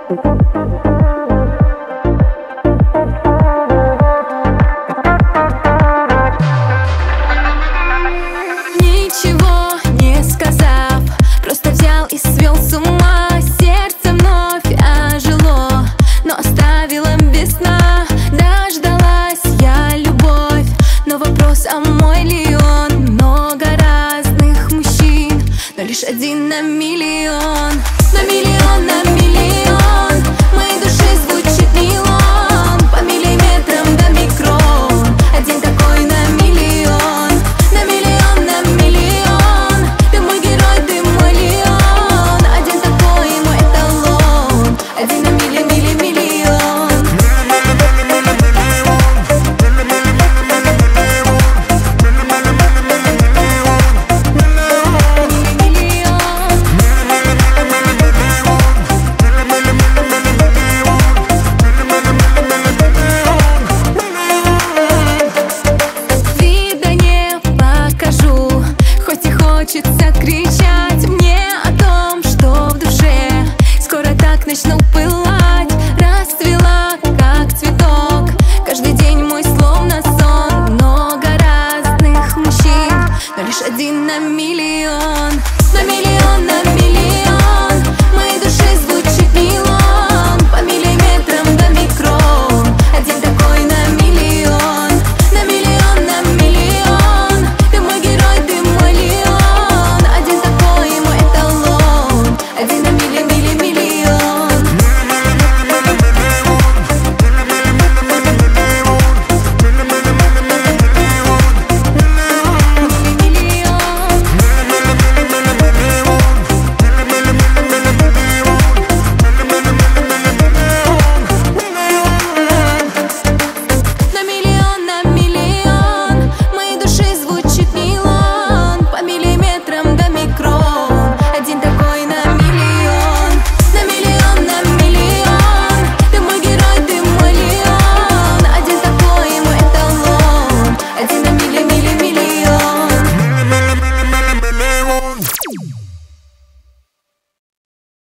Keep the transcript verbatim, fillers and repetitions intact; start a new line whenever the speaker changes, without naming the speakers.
Ничего не сказав, просто взял и свел с ума. Сердце вновь ожило, но оставила без сна. Дождалась я любовь, но вопрос, а мой ли он? Много разных мужчин, но лишь один на миллион. На миллион, на миллион моей души звучит неон. По миллиметрам до микрон, один такой на миллион. На миллион, на миллион ты мой герой, ты мой леон. Один такой мой эталон, один на милли, милли, миллион. Хочется кричать мне о том, что в душе скоро так начну пылать. Расцвела, как цветок, каждый день мой словно сон. Много разных мужчин, но лишь один на миллион.